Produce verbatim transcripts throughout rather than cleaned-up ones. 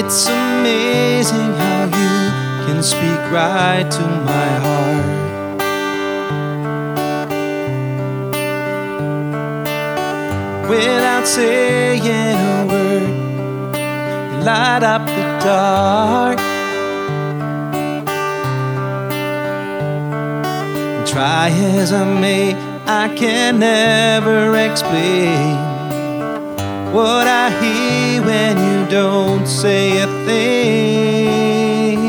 It's amazing how you can speak right to my heart. Without saying a word, you light up the dark. And try as I may, I can never explain what I hear when you don't say a thing.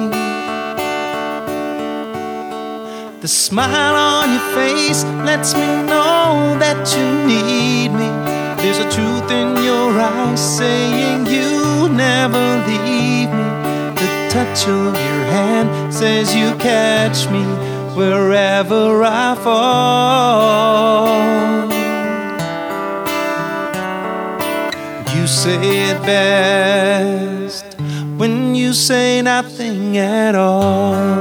The smile on your face lets me know that you need me. There's a truth in your eyes saying you'll never leave me. The touch of your hand says you catch me wherever I fall. You say it best when you say nothing at all.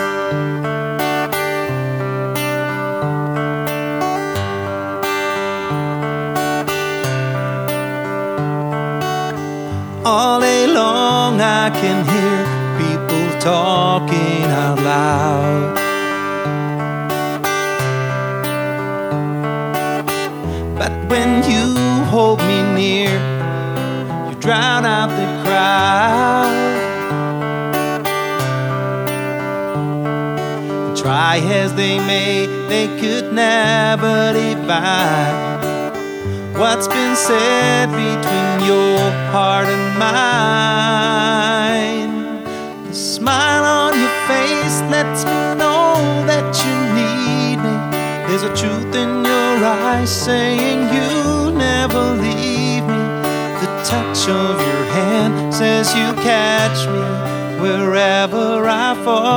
All day long I can hear people talking out loud. But when you hold me near, you drown out the crowd. And try as they may, they could never divide what's been said between your heart and mine. The smile on your face lets me know that you need me. There's a truth in your eyes saying you'll never leave me. The touch of your hand says you catch me wherever I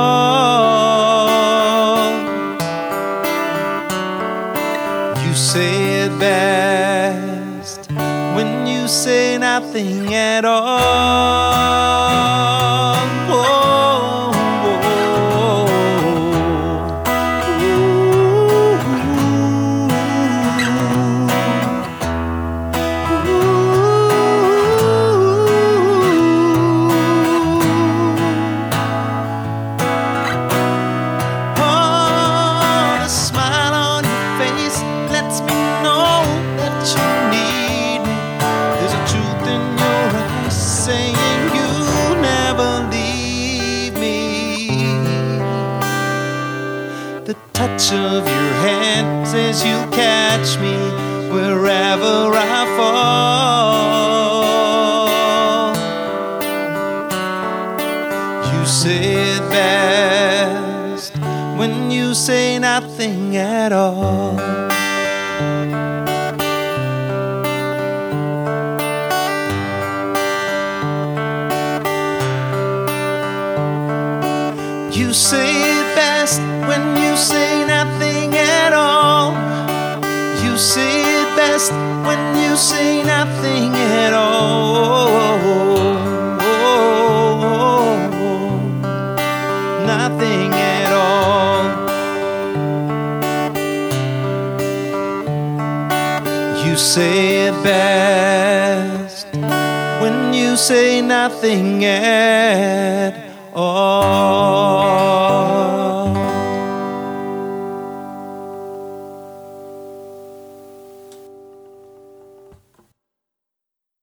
fall. You say it best when you say nothing at all. Oh, oh, oh, the smile on your face lets me know that you need me. There's a truth in your eyes saying you'll never leave me. The touch of your hand says you'll catch me wherever I fall. You say it best when you say nothing at all. You say it best when you say nothing at all. You say it best when you say nothing at all. Nothing at all. You say it best when you say nothing at all.